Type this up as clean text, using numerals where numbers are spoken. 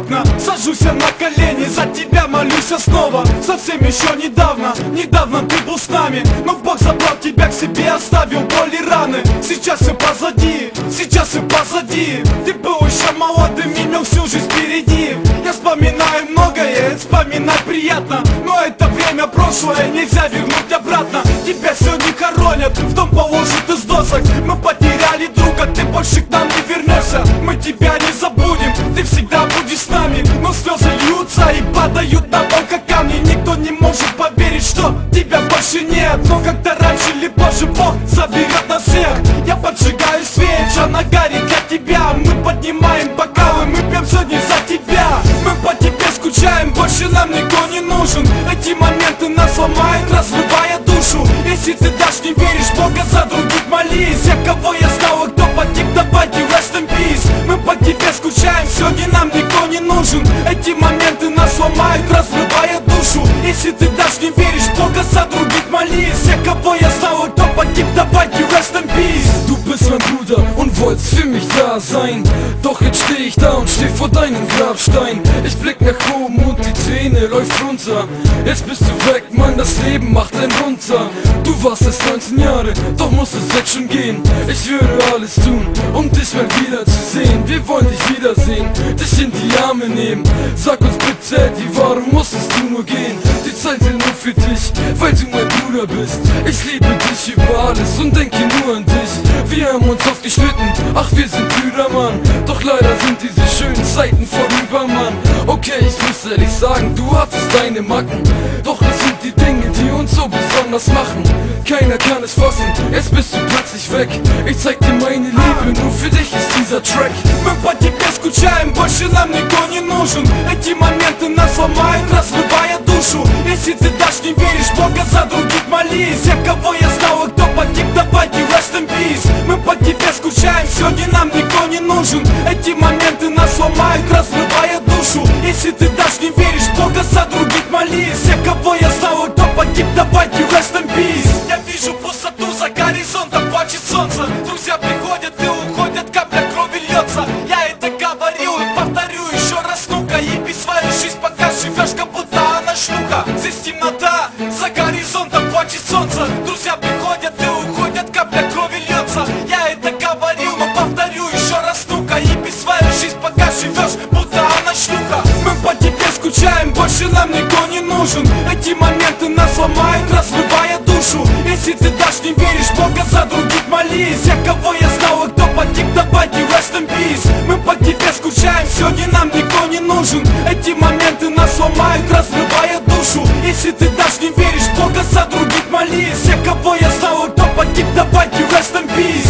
окна, сажусь я на колени, за тебя молюсь я снова. Совсем еще недавно ты был с нами, но Бог забрал тебя к себе, оставил боли, раны. Сейчас все позади, ты был еще молодым, имел всю жизнь впереди. Я вспоминаю многое, вспоминать приятно, но это время прошлое, нельзя вернуть обратно. Тебя сегодня хоронят, в дом положат из досок. Мы потеряли друга, ты больше к нам не вернешься. Мы тебя не забудем, ты всегда будешь с нами. Но слезы льются и падают на пол, как камни. Никто не может поверить, что тебя больше нет. Но как-то раньше или позже Бог заберет нас всех. Я поджигаю свечи, она горит для тебя. Мы поднимаем бокалы, мы пьем сегодня за тебя. Мы по тебе скучаем, больше нам никто не нужен. Эти моменты нас ломают, разрывая душу. Если ты даже не веришь в Бога, за других молись. Я кого я знал, а кто погиб, давайте rest in peace. Мы по тебе скучаем, сегодня нам никто не нужен. Эти моменты нас ломают, разрывая душу. Если ты даже не веришь в Бога, за других молись. Я kого я знал, а кто pogib, давайте rest in peace. Du bist mein Bruder und wolltest für mich da sein. Doch jetzt steh ich da und steh vor deinem Grabstein. Ich blick nach oben und die Träne läuft runter. Jetzt bist du weg, Mann, das Leben macht einen runter. Du warst erst 19 Jahre, doch musst es jetzt schon gehen. Ich würde alles tun, um dich mal wieder zu sehen. Wir wollen dich wiedersehen, dich in die Arme nehmen. Sag uns bitte, Eddie, warum musstest du nur gehen? Die Zeit will nur für dich, weil du mein Bruder bist. Ich liebe dich über alles und denke nur an dich. Wir haben uns oft gestritten, ach wir sind Brüder, Mann. Doch leider sind diese schönen Zeiten vorüber, Mann. Okay, ich muss ehrlich sagen, du hattest deine Macken. Doch es sind die Dinge, die uns so besonders machen. Keiner kann es fassen, jetzt bist du plötzlich weg. Ich zeig dir meine Liebe, nur für dich ist dieser Track. Мы по тебе скучаем, больше нам никто не нужен. Эти моменты нас ломают, разрывая душу. Если ты даже не веришь в Бога, за других молись. Я кого я знал, а кто погиб, давайте rest in peace. Мы по тебе скучаем, сегодня нам никто не нужен. Эти моменты нас ломают, разрывая душу. Если ты даже не веришь в Бога, за других молись. Я кого я знал, а кто погиб, давайте rest in peace. Я вижу пустоту за горизонтом, плачет солнце. Друзья приходят и уходят, капля крови льется. Я это говорил и повторю еще раз, ну-ка. Еби свою жизнь, пока живешь, как будто она шлюха. Здесь темнота, за горизонтом плачет солнце. Друзья приходят и уходят, капля крови льется. Я это говорил, но повторю еще раз, ну-ка. Еби свою жизнь, пока живешь, будто она шлюха. Мы по тебе скучаем, больше нам никто не нужен. Эти моменты нас ломают, разрывая душу. Если ты даже не веришь в Бога, за других молись. Я кого я знал, а кто погиб, давайте rest in peace. Мы по тебе скучаем, сегодня нам никто не нужен. Эти моменты нас ломают, разрывая душу. Если ты даже не веришь в Бога, за других молись. Я кого я знал, а кто погиб, давайте rest in peace.